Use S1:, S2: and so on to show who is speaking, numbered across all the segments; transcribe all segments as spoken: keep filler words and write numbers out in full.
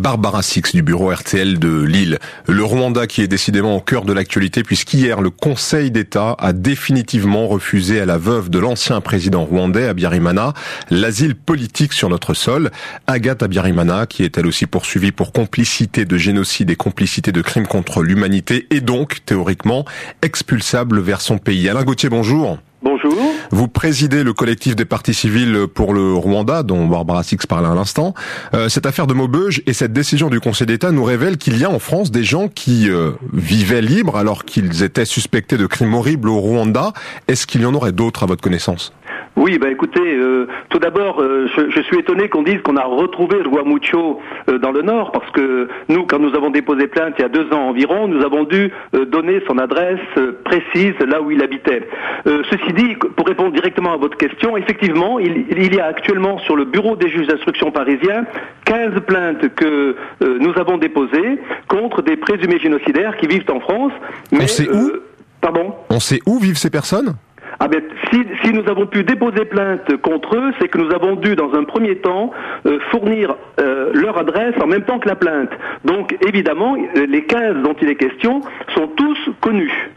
S1: Barbara Six du bureau R T L de Lille. Le Rwanda qui est décidément au cœur de l'actualité puisqu'hier le Conseil d'État a définitivement refusé à la veuve de l'ancien président rwandais Habyarimana l'asile politique sur notre sol. Agathe Habyarimana, qui est elle aussi poursuivie pour complicité de génocide et complicité de crimes contre l'humanité, est donc théoriquement expulsable vers son pays. Alain Gauthier, bonjour.
S2: Bonjour.
S1: Vous présidez le collectif des partis civils pour le Rwanda, dont Barbara Six parlait à l'instant. Euh, cette affaire de Maubeuge et cette décision du Conseil d'État nous révèlent qu'il y a en France des gens qui euh, vivaient libres alors qu'ils étaient suspectés de crimes horribles au Rwanda. Est-ce qu'il y en aurait d'autres à votre connaissance ?
S2: Oui, bah écoutez, euh, tout d'abord, euh, je, je suis étonné qu'on dise qu'on a retrouvé Rwamucho euh, dans le Nord, parce que nous, quand nous avons déposé plainte il y a deux ans environ, nous avons dû euh, donner son adresse euh, précise là où il habitait. Euh, ceci dit, pour répondre directement à votre question, effectivement, il, il y a actuellement sur le bureau des juges d'instruction parisiens quinze plaintes que euh, nous avons déposées contre des présumés génocidaires qui vivent en France. Mais,
S1: On sait
S2: euh,
S1: où
S2: Pardon ?
S1: On sait où vivent ces personnes ?
S2: Ah ben, si, si nous avons pu déposer plainte contre eux, c'est que nous avons dû, dans un premier temps, euh, fournir euh, leur adresse en même temps que la plainte. Donc, évidemment, les quinze dont il est question sont tous connus.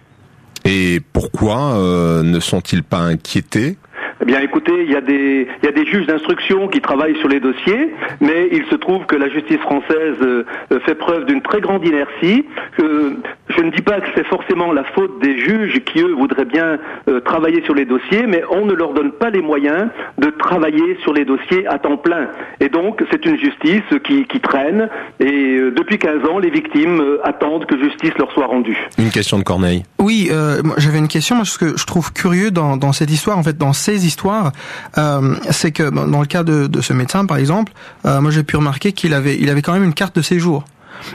S1: Et pourquoi euh, ne sont-ils pas inquiétés ?
S2: Eh bien, écoutez, il y a des, il y a des juges d'instruction qui travaillent sur les dossiers, mais il se trouve que la justice française euh, fait preuve d'une très grande inertie. Que je ne dis pas que c'est forcément la faute des juges qui, eux, voudraient bien euh, travailler sur les dossiers, mais on ne leur donne pas les moyens de travailler sur les dossiers à temps plein. Et donc, c'est une justice qui, qui traîne, et euh, depuis quinze ans, les victimes euh, attendent que justice leur soit rendue.
S1: Une question de Corneille.
S3: Oui, euh, j'avais une question. Moi, ce que je trouve curieux dans, dans cette histoire, en fait, dans ces histoires, euh, c'est que dans le cas de, de ce médecin, par exemple, euh, moi j'ai pu remarquer qu'il avait, il avait quand même une carte de séjour.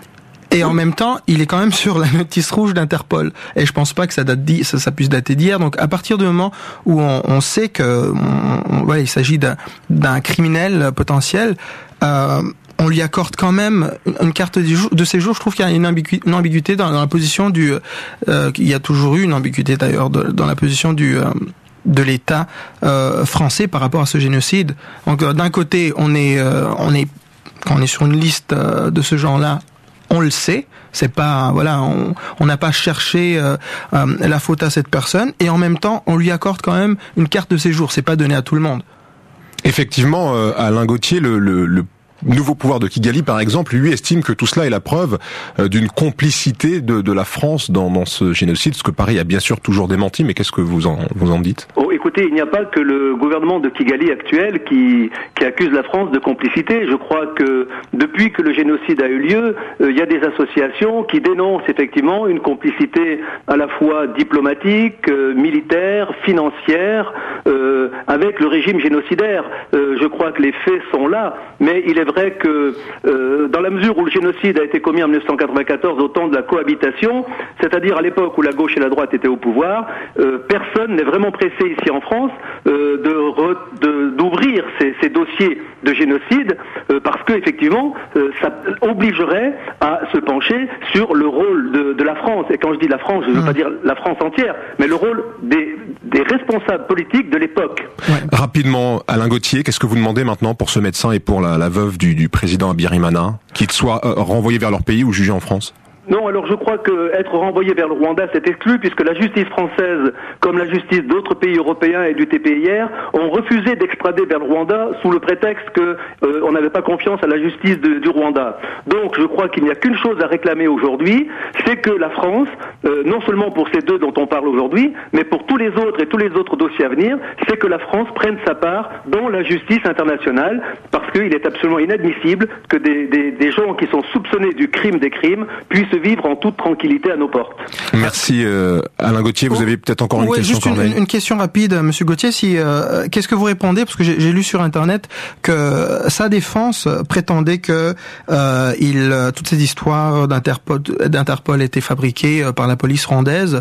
S3: Et en même temps, il est quand même sur la notice rouge d'Interpol. Et je pense pas que ça date d'hi- ça, ça puisse dater d'hier. Donc, à partir du moment où on, on sait que, on, on, ouais, il s'agit d'un, d'un criminel potentiel, euh, on lui accorde quand même une carte de séjour. Je trouve qu'il y a une, ambigu- une ambiguïté dans, dans la position du. Euh, il y a toujours eu une ambiguïté d'ailleurs de, dans la position du. Euh, de l'État euh, français par rapport à ce génocide. Donc, euh, d'un côté, on est, euh, on est, quand on est sur une liste euh, de ce genre-là, on le sait. C'est pas, voilà, on, on n'a pas cherché euh, euh, la faute à cette personne. Et en même temps, on lui accorde quand même une carte de séjour. C'est pas donné à tout le monde.
S1: Effectivement, euh, Alain Gauthier, le, le, le nouveau pouvoir de Kigali, par exemple, lui estime que tout cela est la preuve euh, d'une complicité de, de la France dans, dans ce génocide, ce que Paris a bien sûr toujours démenti, mais qu'est-ce que vous en, vous en dites ?
S2: Oh, écoutez, il n'y a pas que le gouvernement de Kigali actuel qui, qui accuse la France de complicité. Je crois que depuis que le génocide a eu lieu, euh, il y a des associations qui dénoncent effectivement une complicité à la fois diplomatique, euh, militaire, financière, euh, avec le régime génocidaire. Euh, je crois que les faits sont là, mais il est vrai que euh, dans la mesure où le génocide a été commis en dix-neuf cent quatre-vingt-quatorze au temps de la cohabitation, c'est-à-dire à l'époque où la gauche et la droite étaient au pouvoir, euh, personne n'est vraiment pressé ici en France euh, de, re, de d'ouvrir ces, ces dossiers de génocide euh, parce que effectivement euh, ça obligerait à se pencher sur le rôle de, de la France. Et quand je dis la France, je ne veux mmh. pas dire la France entière, mais le rôle des, des responsables politiques de l'époque.
S1: Ouais. Rapidement, Alain Gauthier, qu'est-ce que vous demandez maintenant pour ce médecin et pour la, la veuve Du, du président Habyarimana, qu'ils soient euh, renvoyés vers leur pays ou jugés en France ?
S2: Non, alors je crois que être renvoyé vers le Rwanda, c'est exclu, puisque la justice française, comme la justice d'autres pays européens et du T P I R, ont refusé d'extrader vers le Rwanda sous le prétexte que euh, on n'avait pas confiance à la justice de, du Rwanda. Donc je crois qu'il n'y a qu'une chose à réclamer aujourd'hui, c'est que la France, euh, non seulement pour ces deux dont on parle aujourd'hui, mais pour tous les autres et tous les autres dossiers à venir, c'est que la France prenne sa part dans la justice internationale, parce qu'il est absolument inadmissible que des, des, des gens qui sont soupçonnés du crime des crimes puissent vivre en toute tranquillité à nos portes.
S1: Merci euh, Alain Gauthier, vous avez peut-être encore une
S3: ouais,
S1: question.
S3: Juste une, une question rapide, Monsieur Gauthier. Si euh, qu'est-ce que vous répondez, parce que j'ai, j'ai lu sur Internet que sa défense prétendait que euh, il toutes ces histoires d'Interpol, d'Interpol étaient fabriquées par la police rwandaise,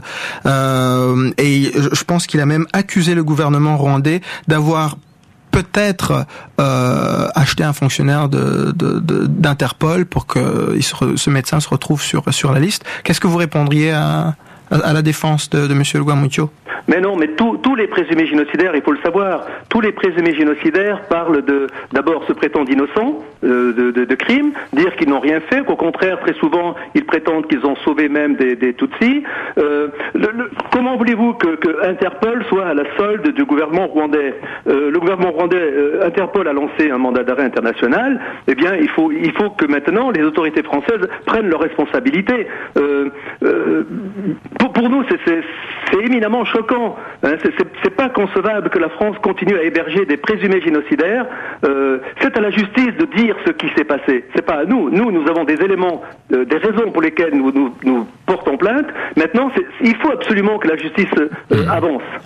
S3: euh, et je pense qu'il a même accusé le gouvernement rwandais d'avoir peut-être euh, acheter un fonctionnaire de, de, de, d'Interpol pour que il se re, ce médecin se retrouve sur, sur la liste. Qu'est-ce que vous répondriez à, à, à la défense de, de M. Rwamucho ?
S2: Mais non, mais tous tous les présumés génocidaires, il faut le savoir, tous les présumés génocidaires parlent de, d'abord se prétendent innocents euh, de, de, de crimes, dire qu'ils n'ont rien fait, qu'au contraire, très souvent, ils prétendent qu'ils ont sauvé même des, des Tutsis. Euh, le, le, comment voulez-vous que, que Interpol soit à la solde du gouvernement rwandais? euh, Le gouvernement rwandais, euh, Interpol a lancé un mandat d'arrêt international. Eh bien, il faut, il faut que maintenant les autorités françaises prennent leurs responsabilités. Euh, euh, pour, pour nous, c'est, c'est, c'est éminemment choquant. Hein, c'est, c'est, c'est pas concevable que la France continue à héberger des présumés génocidaires. Euh, c'est à la justice de dire ce qui s'est passé. C'est pas à nous. Nous, nous avons des éléments, euh, des raisons pour lesquelles nous, nous, nous portons plainte. Maintenant, c'est, il faut absolument que la justice euh, avance.